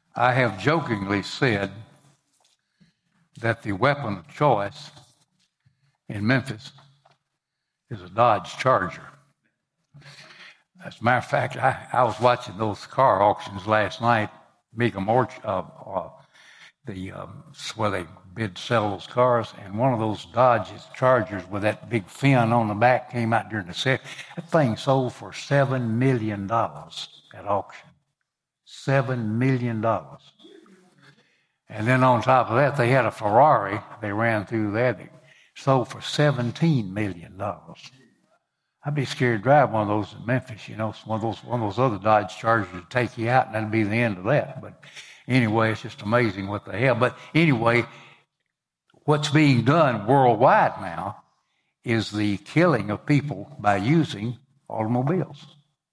I have jokingly said that the weapon of choice in Memphis is a Dodge Charger. As a matter of fact, I was watching those car auctions last night, where they bid sell those cars, and one of those Dodge Chargers with that big fin on the back came out during the sale. That thing sold for $7 million at auction. $7 million. And then on top of that, they had a Ferrari they ran through there that sold for $17 million. I'd be scared to drive one of those in Memphis, one of those other Dodge Chargers to take you out, and that'd be the end of that. But anyway, it's just amazing what they have. But anyway, what's being done worldwide now is the killing of people by using automobiles.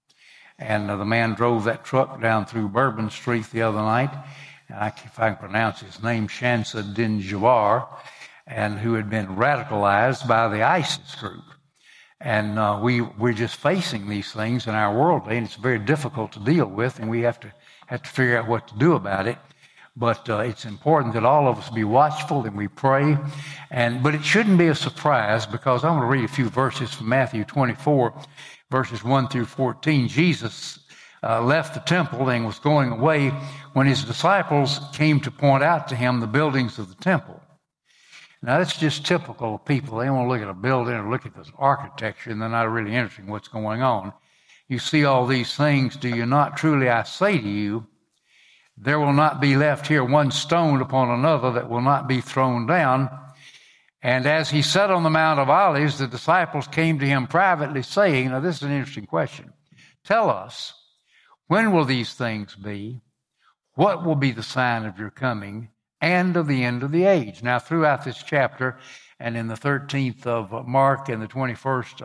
And the man drove that truck down through Bourbon Street the other night, and if I can pronounce his name, Shamsuddin Jawar, and who had been radicalized by the ISIS group. And we're just facing these things in our world today, and it's very difficult to deal with, and we have to figure out what to do about it. But it's important that all of us be watchful and we pray. But it shouldn't be a surprise, because I'm going to read a few verses from Matthew 24, verses 1 through 14. Jesus left the temple and was going away when his disciples came to point out to him the buildings of the temple. Now, that's just typical of people. They want to look at a building or look at the architecture, and they're not really interested in what's going on. You see all these things. Do you not? Truly, I say to you, there will not be left here one stone upon another that will not be thrown down. And as he sat on the Mount of Olives, the disciples came to him privately, saying, now this is an interesting question. Tell us, when will these things be? What will be the sign of your coming and of the end of the age? Now, throughout this chapter, and in the 13th of Mark and the 21st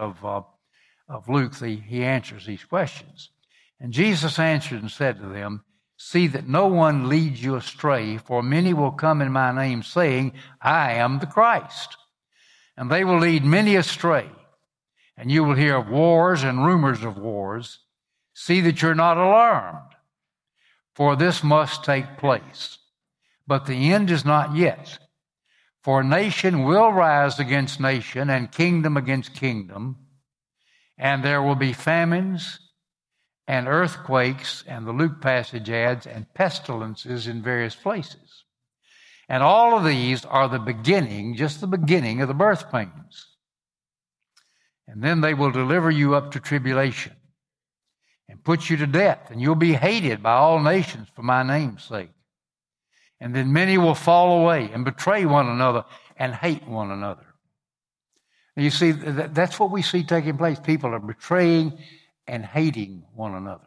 of Luke, he answers these questions. And Jesus answered and said to them, see that no one leads you astray, for many will come in my name, saying, I am the Christ. And they will lead many astray. And you will hear of wars and rumors of wars. See that you're not alarmed, for this must take place. But the end is not yet. For nation will rise against nation, and kingdom against kingdom. And there will be famines and earthquakes, and the Luke passage adds, and pestilences in various places. And all of these are the beginning, just the beginning of the birth pains. And then they will deliver you up to tribulation and put you to death, and you'll be hated by all nations for my name's sake. And then many will fall away and betray one another and hate one another. And you see, that's what we see taking place. People are betraying and hating one another.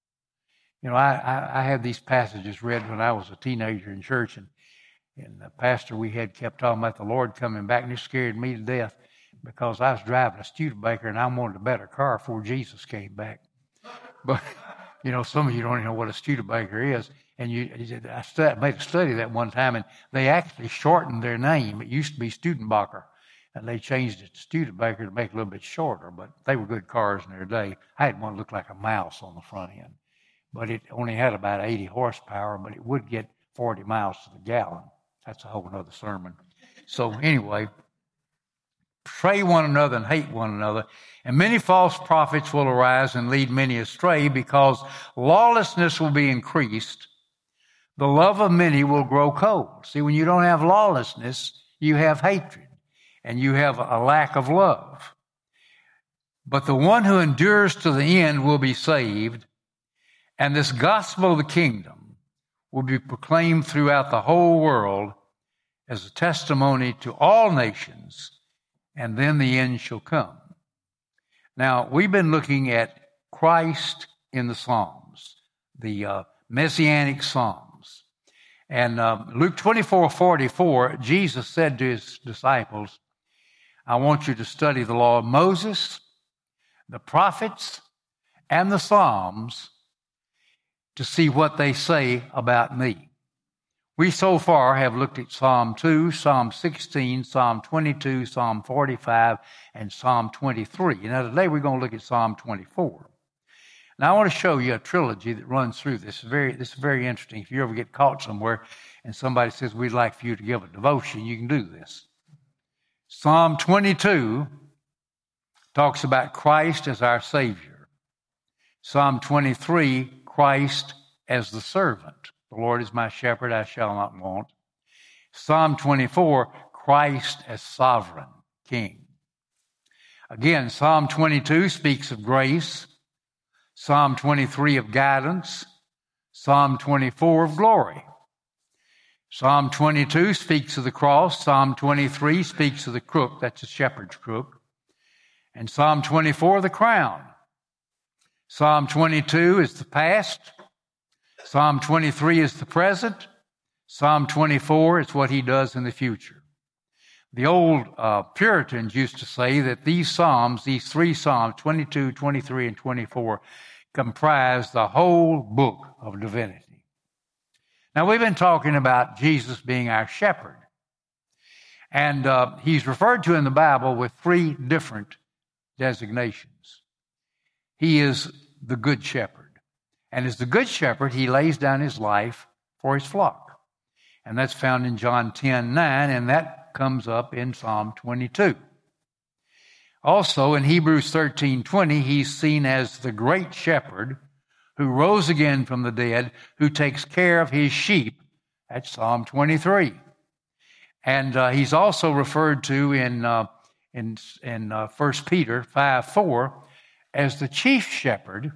I had these passages read when I was a teenager in church, and the pastor we had kept talking about the Lord coming back, and it scared me to death because I was driving a Studebaker and I wanted a better car before Jesus came back. But, some of you don't even know what a Studebaker is. And I made a study that one time, and they actually shortened their name. It used to be Studenbacher, and they changed it to Studebaker to make it a little bit shorter, but they were good cars in their day. I had one that looked like a mouse on the front end, but it only had about 80 horsepower, but it would get 40 miles to the gallon. That's a whole other sermon. So anyway, betray one another and hate one another. And many false prophets will arise and lead many astray, because lawlessness will be increased. The love of many will grow cold. See, when you don't have lawlessness, you have hatred, and you have a lack of love. But the one who endures to the end will be saved, and this gospel of the kingdom will be proclaimed throughout the whole world as a testimony to all nations, and then the end shall come. Now, we've been looking at Christ in the Psalms, the Messianic Psalms. And Luke 24:44, Jesus said to his disciples, I want you to study the law of Moses, the prophets, and the Psalms to see what they say about me. We so far have looked at Psalm 2, Psalm 16, Psalm 22, Psalm 45, and Psalm 23. Now today we're going to look at Psalm 24. Now, I want to show you a trilogy that runs through this. This is very interesting. If you ever get caught somewhere and somebody says, we'd like for you to give a devotion, you can do this. Psalm 22 talks about Christ as our Savior. Psalm 23, Christ as the servant. The Lord is my shepherd, I shall not want. Psalm 24, Christ as sovereign King. Again, Psalm 22 speaks of grace. Psalm 23 of guidance. Psalm 24 of glory. Psalm 22 speaks of the cross. Psalm 23 speaks of the crook. That's a shepherd's crook. And Psalm 24, the crown. Psalm 22 is the past. Psalm 23 is the present. Psalm 24 is what he does in the future. The old Puritans used to say that these three Psalms, 22, 23, and 24, comprise the whole book of divinity. Now, we've been talking about Jesus being our shepherd. And he's referred to in the Bible with three different designations. He is the good shepherd. And as the good shepherd, he lays down his life for his flock. And that's found in John 10:9, and that comes up in Psalm 22. Also, in Hebrews 13:20, he's seen as the great shepherd who rose again from the dead, who takes care of his sheep. That's Psalm 23. And he's also referred to in 1 Peter 5:4 as the chief shepherd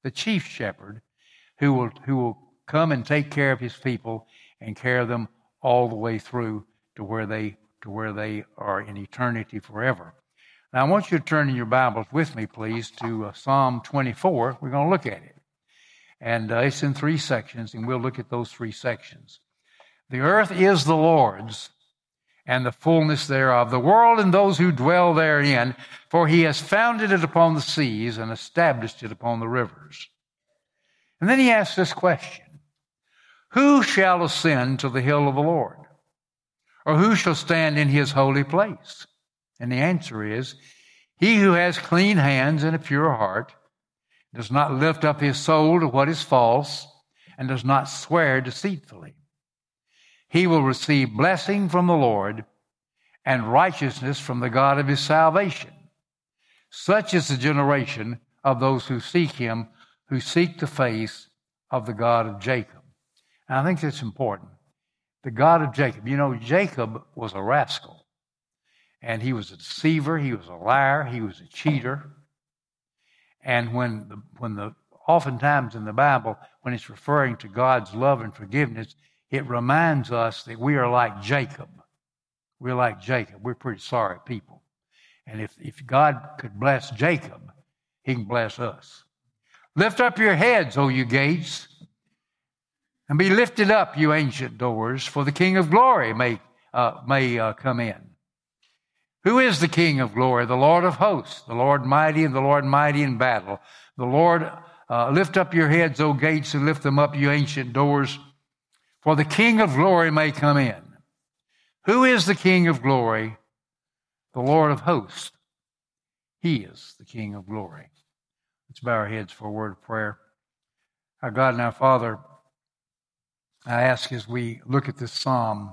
who will come and take care of his people and carry them all the way through to where they are in eternity forever. Now, I want you to turn in your Bibles with me, please, to Psalm 24. We're going to look at it. And it's in three sections, and we'll look at those three sections. The earth is the Lord's, and the fullness thereof, the world and those who dwell therein, for he has founded it upon the seas and established it upon the rivers. And then he asks this question: who shall ascend to the hill of the Lord? Or who shall stand in his holy place? And the answer is, he who has clean hands and a pure heart, does not lift up his soul to what is false, and does not swear deceitfully. He will receive blessing from the Lord and righteousness from the God of his salvation. Such is the generation of those who seek him, who seek the face of the God of Jacob. And I think that's important. The God of Jacob. You know, Jacob was a rascal. And he was a deceiver. He was a liar. He was a cheater. And oftentimes in the Bible, when it's referring to God's love and forgiveness, it reminds us that we are like Jacob. We're like Jacob. We're pretty sorry people. And if God could bless Jacob, he can bless us. Lift up your heads, O you gates, and be lifted up, you ancient doors, for the King of glory may come in. Who is the King of glory? The Lord of hosts, the Lord mighty and the Lord mighty in battle. The Lord, lift up your heads, O gates, and lift them up, you ancient doors, for the King of glory may come in. Who is the King of glory? The Lord of hosts. He is the King of glory. Let's bow our heads for a word of prayer. Our God and our Father, I ask as we look at this psalm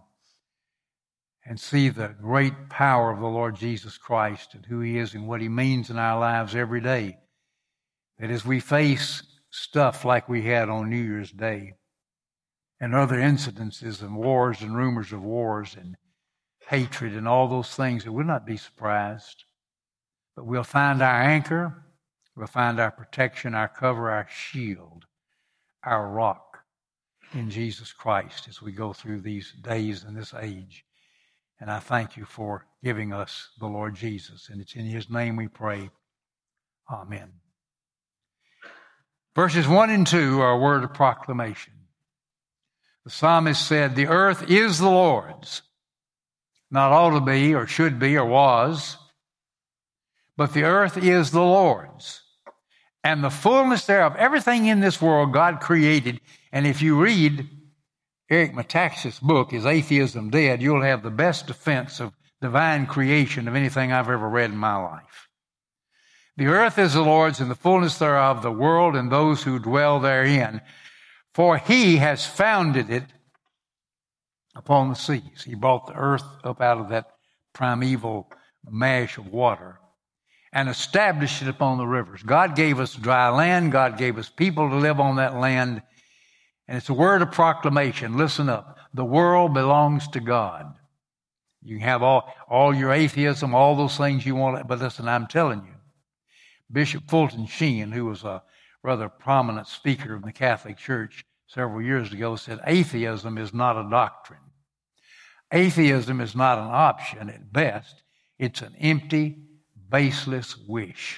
and see the great power of the Lord Jesus Christ and who he is and what he means in our lives every day, that as we face stuff like we had on New Year's Day and other incidences and wars and rumors of wars and hatred and all those things, that we'll not be surprised, but we'll find our anchor, we'll find our protection, our cover, our shield, our rock in Jesus Christ as we go through these days and this age. And I thank you for giving us the Lord Jesus. And it's in his name we pray. Amen. Verses 1 and 2 are a word of proclamation. The psalmist said, the earth is the Lord's. Not ought to be or should be or was. But the earth is the Lord's. And the fullness thereof, everything in this world God created. And if you read Eric Metaxas' book, Is Atheism Dead?, you'll have the best defense of divine creation of anything I've ever read in my life. The earth is the Lord's and the fullness thereof, the world and those who dwell therein. For he has founded it upon the seas. He brought the earth up out of that primeval mash of water and established it upon the rivers. God gave us dry land. God gave us people to live on that land. And it's a word of proclamation. Listen up. The world belongs to God. You can have all your atheism, all those things you want, but listen, I'm telling you, Bishop Fulton Sheen, who was a rather prominent speaker in the Catholic Church several years ago, said atheism is not a doctrine. Atheism is not an option at best. It's an empty, baseless wish.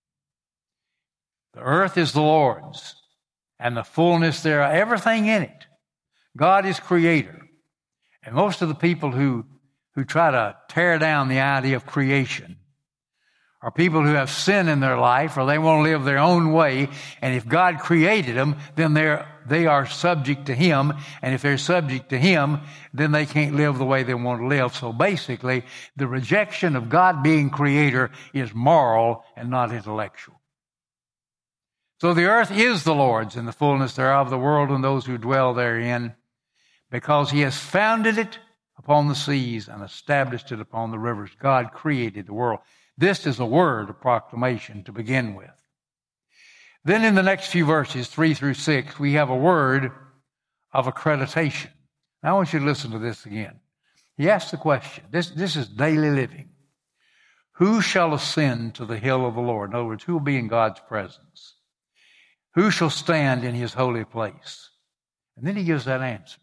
The earth is the Lord's and the fullness thereof, everything in it. God is creator. And most of the people who try to tear down the idea of creation are people who have sin in their life, or they want to live their own way. And if God created them, then they are subject to Him. And if they're subject to Him, then they can't live the way they want to live. So basically, the rejection of God being creator is moral and not intellectual. So the earth is the Lord's and the fullness thereof, the world and those who dwell therein, because He has founded it upon the seas and established it upon the rivers. God created the world. This is a word of proclamation to begin with. Then in the next few verses, 3 through 6, we have a word of accreditation. Now I want you to listen to this again. He asks the question. This is daily living. Who shall ascend to the hill of the Lord? In other words, who will be in God's presence? Who shall stand in His holy place? And then he gives that answer.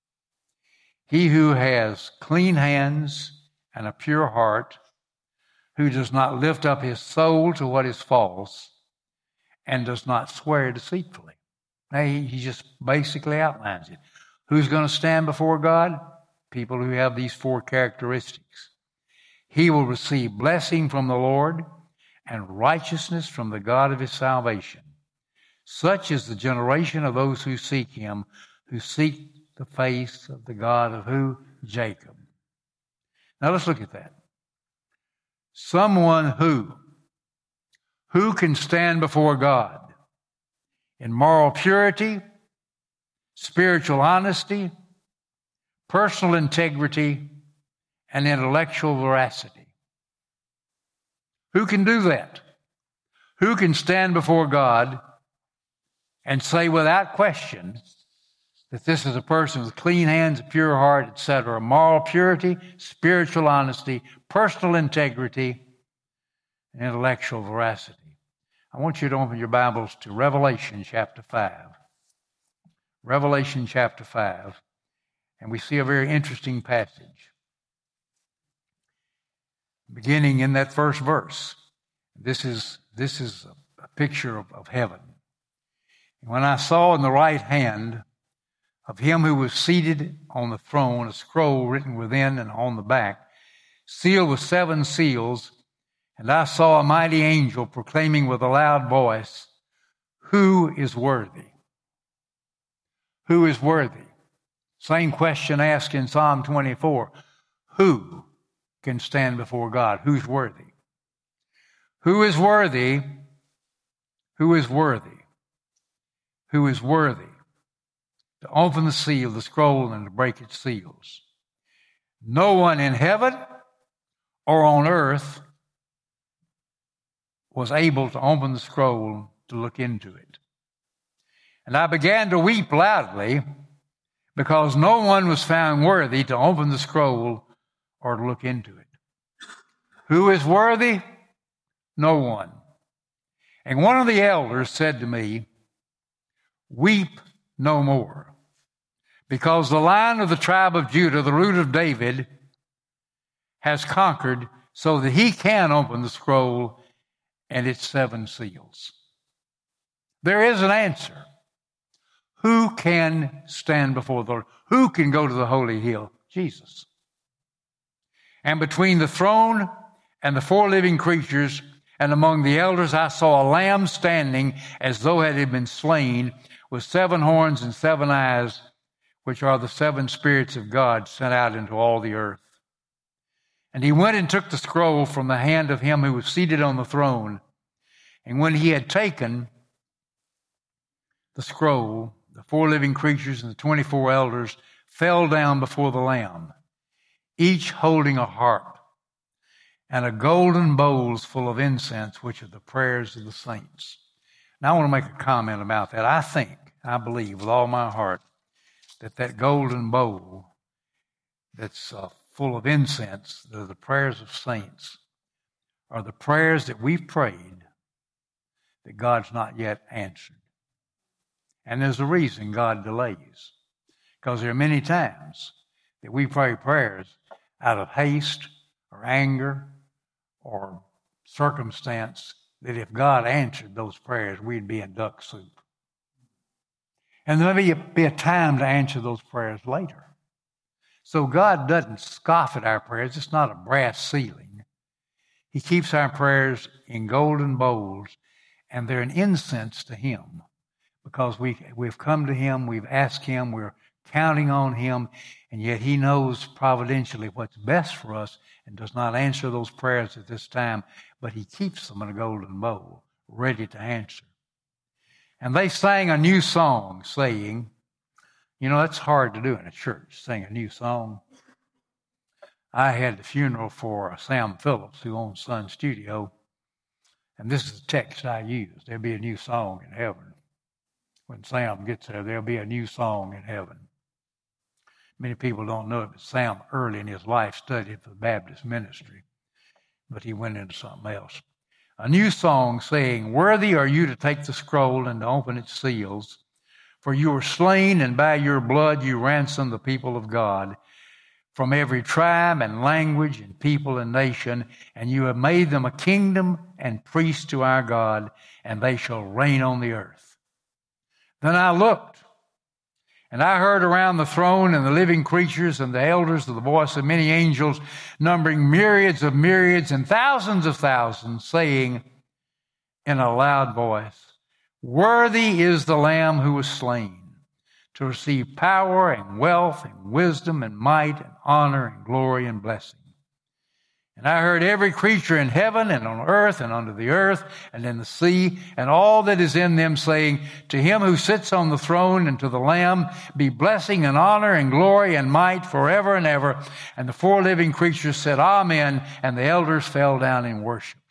He who has clean hands and a pure heart, who does not lift up his soul to what is false, and does not swear deceitfully. Now, he just basically outlines it. Who's going to stand before God? People who have these 4 characteristics. He will receive blessing from the Lord and righteousness from the God of his salvation. Such is the generation of those who seek Him, who seek the face of the God of who? Jacob. Now let's look at that. Someone who can stand before God in moral purity, spiritual honesty, personal integrity, and intellectual veracity. Who can do that? Who can stand before God and say without question that this is a person with clean hands, a pure heart, etc. Moral purity, spiritual honesty, personal integrity, and intellectual veracity. I want you to open your Bibles to Revelation chapter 5. Revelation chapter 5. And we see a very interesting passage. Beginning in that first verse. This is a picture of heaven. When I saw in the right hand of Him who was seated on the throne a scroll written within and on the back, sealed with 7 seals, and I saw a mighty angel proclaiming with a loud voice, who is worthy? Who is worthy? Same question asked in Psalm 24. Who can stand before God? Who's worthy? Who is worthy? Who is worthy? Who is worthy to open the seal, the scroll, and to break its seals? No one in heaven or on earth was able to open the scroll to look into it. And I began to weep loudly because no one was found worthy to open the scroll or to look into it. Who is worthy? No one. And one of the elders said to me, weep no more, because the Lion of the tribe of Judah, the Root of David, has conquered so that He can open the scroll and its 7 seals. There is an answer. Who can stand before the Lord? Who can go to the holy hill? Jesus. And between the throne and the 4 living creatures and among the elders, I saw a lamb standing as though it had been slain, with 7 horns and 7 eyes, which are the 7 spirits of God sent out into all the earth. And he went and took the scroll from the hand of him who was seated on the throne. And when he had taken the scroll, the 4 living creatures and the 24 elders fell down before the Lamb, each holding a harp and a golden bowls full of incense, which are the prayers of the saints. Now I want to make a comment about that. I believe with all my heart that golden bowl that's full of incense, the prayers of saints, are the prayers that we've prayed that God's not yet answered. And there's a reason God delays. Because there are many times that we pray prayers out of haste or anger or circumstance that if God answered those prayers, we'd be in duck soup. And there may be a time to answer those prayers later. So God doesn't scoff at our prayers. It's not a brass ceiling. He keeps our prayers in golden bowls, and they're an incense to Him because we've come to Him, we've asked Him, we're counting on Him, and yet He knows providentially what's best for us and does not answer those prayers at this time, but He keeps them in a golden bowl, ready to answer. And they sang a new song, saying, that's hard to do in a church, sing a new song. I had the funeral for Sam Phillips, who owns Sun Studio, and this is the text I used. There'll be a new song in heaven. When Sam gets there, there'll be a new song in heaven. Many people don't know it, but Sam early in his life studied for the Baptist ministry, but he went into something else. A new song saying, "Worthy are you to take the scroll and to open its seals, for you were slain, and by your blood you ransomed the people of God from every tribe and language and people and nation, and you have made them a kingdom and priests to our God, and they shall reign on the earth." Then I looked, and I heard around the throne and the living creatures and the elders the voice of many angels, numbering myriads of myriads and thousands of thousands, saying in a loud voice, "Worthy is the Lamb who was slain to receive power and wealth and wisdom and might and honor and glory and blessing." And I heard every creature in heaven and on earth and under the earth and in the sea and all that is in them saying, "To Him who sits on the throne and to the Lamb be blessing and honor and glory and might forever and ever." And the 4 living creatures said, "Amen," and the elders fell down and worshiped.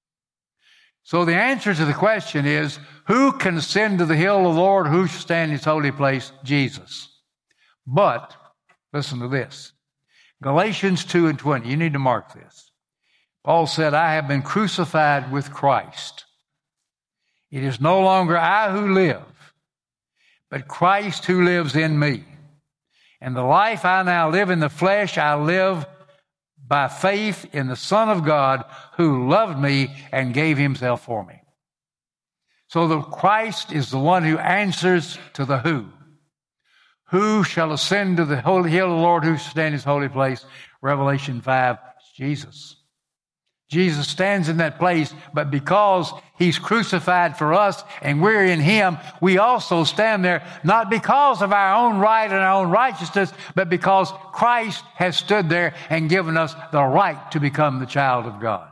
So the answer to the question is, who can ascend to the hill of the Lord? Who shall stand in His holy place? Jesus. But, listen to this. Galatians 2:20. You need to mark this. Paul said, "I have been crucified with Christ. It is no longer I who live, but Christ who lives in me. And the life I now live in the flesh, I live by faith in the Son of God who loved me and gave Himself for me." So the Christ is the one who answers to the who. Who shall ascend to the holy hill of the Lord? Who shall stand in His holy place? Revelation 5, it's Jesus. Jesus stands in that place, but because He's crucified for us and we're in Him, we also stand there, not because of our own right and our own righteousness, but because Christ has stood there and given us the right to become the child of God.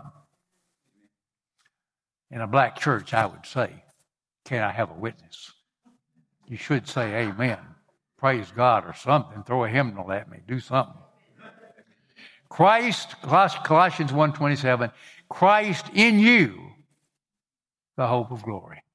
In a black church, I would say, "Can I have a witness?" You should say amen. Praise God or something. Throw a hymnal at me. Do something. Christ, Colossians 1:27, Christ in you, the hope of glory.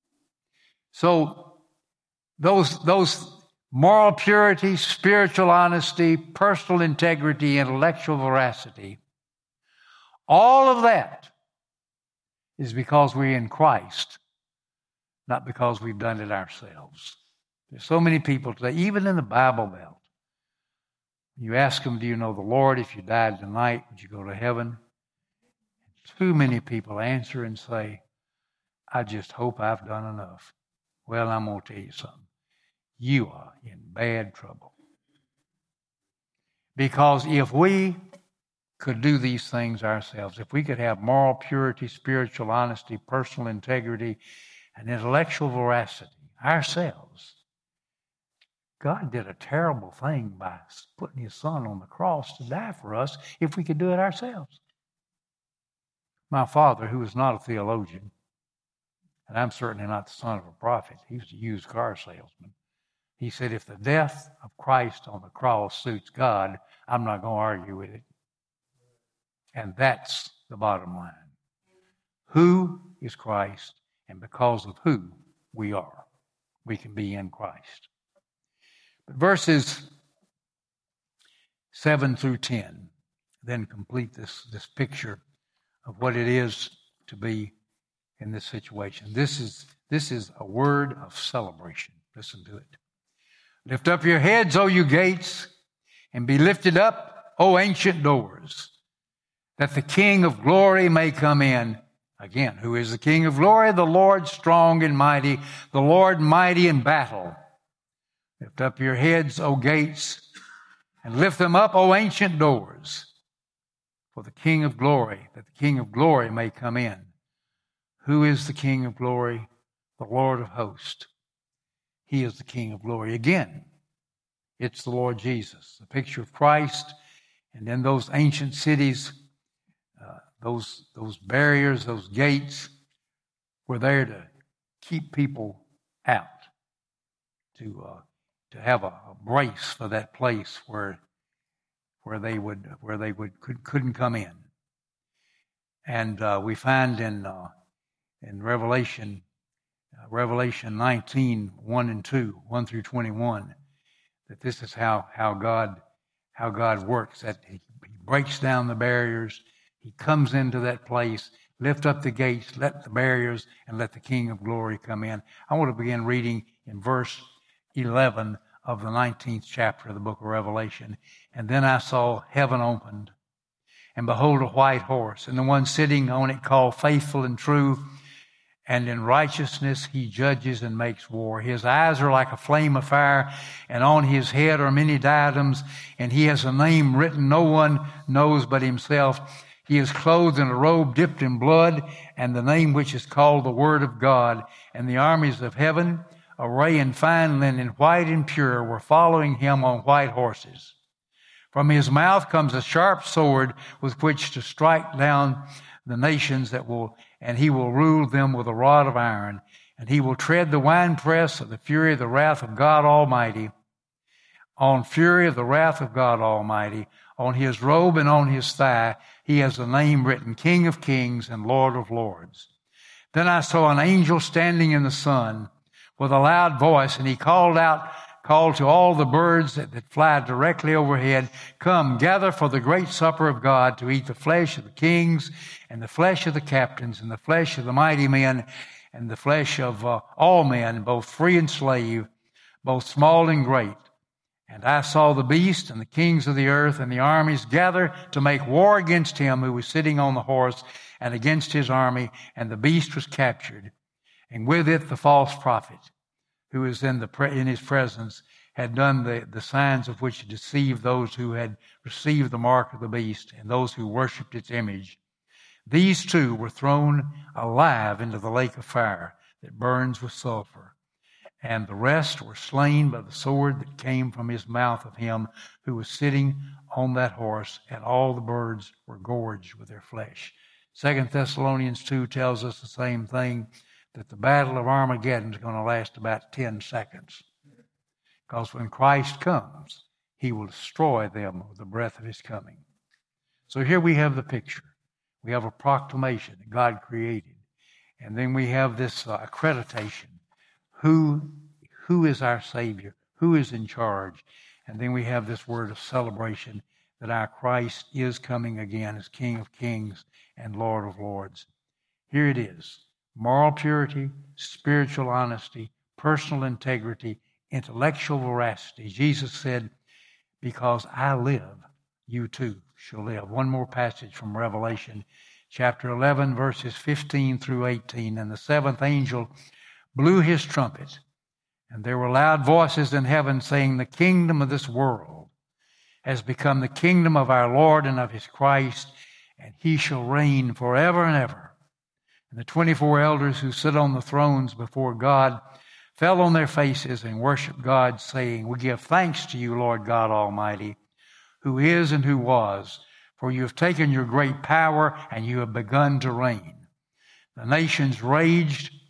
So those moral purity, spiritual honesty, personal integrity, intellectual veracity, all of that is because we're in Christ, not because we've done it ourselves. There's so many people today, even in the Bible Belt. You ask them, "Do you know the Lord? If you died tonight, would you go to heaven?" Too many people answer and say, "I just hope I've done enough." Well, I'm going to tell you something. You are in bad trouble. Because if we could do these things ourselves, if we could have moral purity, spiritual honesty, personal integrity, and intellectual veracity ourselves, God did a terrible thing by putting His Son on the cross to die for us if we could do it ourselves. My father, who was not a theologian, And I'm certainly not the son of a prophet. He was a used car salesman. He said, if the death of Christ on the cross suits God, I'm not going to argue with it. And that's the bottom line. Who is Christ? And because of who we are, we can be in Christ. But verses 7 through 10 then complete this picture of what it is to be in this situation. This is a word of celebration. Listen to it. Lift up your heads, O you gates, and be lifted up, O ancient doors, that the King of glory may come in. Again, who is the King of glory? The Lord strong and mighty, the Lord mighty in battle. Lift up your heads, O gates, and lift them up, O ancient doors, for the King of glory, that the King of glory may come in. Who is the King of glory? The Lord of hosts. He is the King of glory. Again, it's the Lord Jesus, the picture of Christ. And in those ancient cities, those barriers, those gates were there to keep people out, to have a brace for that place where they couldn't come in. And we find in Revelation 19, 1 and 2, 1 through 21, that this is how God works, that He breaks down the barriers. He comes into that place, lift up the gates, let the barriers, and let the King of glory come in. I want to begin reading in verse 11 of the 19th chapter of the book of Revelation. And then I saw heaven opened, and behold, a white horse, and the one sitting on it called Faithful and True, and in righteousness he judges and makes war. His eyes are like a flame of fire, and on his head are many diadems, and he has a name written no one knows but himself. He is clothed in a robe dipped in blood, and the name which is called the Word of God. And the armies of heaven, array in fine linen, white and pure, were following him on white horses. From his mouth comes a sharp sword with which to strike down the nations and he will rule them with a rod of iron. And he will tread the winepress of the fury of the wrath of God Almighty. On fury of the wrath of God Almighty, on his robe and on his thigh, he has a name written, King of Kings and Lord of Lords. Then I saw an angel standing in the sun with a loud voice, and he called to all the birds that fly directly overhead, come, gather for the great supper of God, to eat the flesh of the kings and the flesh of the captains and the flesh of the mighty men and the flesh of all men, both free and slave, both small and great. And I saw the beast and the kings of the earth and the armies gather to make war against him who was sitting on the horse and against his army. And the beast was captured, and with it the false prophet, who is in his presence, had done the signs of which deceived those who had received the mark of the beast and those who worshipped its image. These two were thrown alive into the lake of fire that burns with sulfur. And the rest were slain by the sword that came from his mouth of him who was sitting on that horse, and all the birds were gorged with their flesh. 2 Thessalonians 2 tells us the same thing, that the battle of Armageddon is going to last about 10 seconds. Because when Christ comes, he will destroy them with the breath of his coming. So here we have the picture. We have a proclamation that God created. And then we have this accreditation. Who is our Savior? Who is in charge? And then we have this word of celebration that our Christ is coming again as King of Kings and Lord of Lords. Here it is. Moral purity, spiritual honesty, personal integrity, intellectual veracity. Jesus said, because I live, you too shall live. One more passage from Revelation, chapter 11, verses 15 through 18. And the seventh angel blew his trumpet, and there were loud voices in heaven saying, the kingdom of this world has become the kingdom of our Lord and of his Christ, and he shall reign forever and ever. And the 24 elders who sit on the thrones before God fell on their faces and worshiped God, saying, we give thanks to you, Lord God Almighty, who is and who was, for you have taken your great power and you have begun to reign. The nations raged,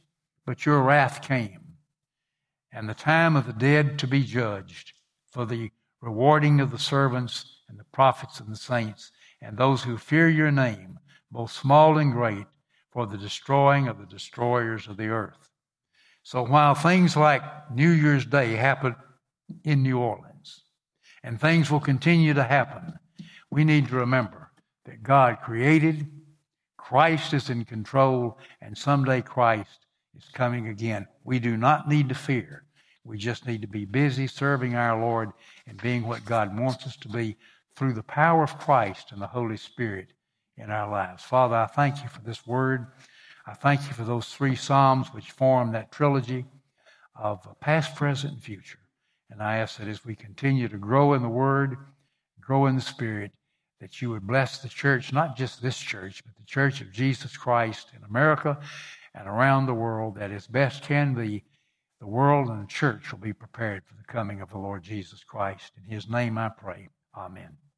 but your wrath came, and the time of the dead to be judged, for the rewarding of the servants and the prophets and the saints, and those who fear your name, both small and great, for the destroying of the destroyers of the earth. So while things like New Year's Day happen in New Orleans, and things will continue to happen, we need to remember that God created, Christ is in control, and someday Christ is coming again. We do not need to fear. We just need to be busy serving our Lord and being what God wants us to be through the power of Christ and the Holy Spirit in our lives. Father, I thank you for this word. I thank you for those 3 Psalms which form that trilogy of past, present, and future. And I ask that as we continue to grow in the Word, grow in the Spirit, that you would bless the church, not just this church, but the church of Jesus Christ in America and around the world, that as best can be, the world and the church will be prepared for the coming of the Lord Jesus Christ. In his name I pray. Amen.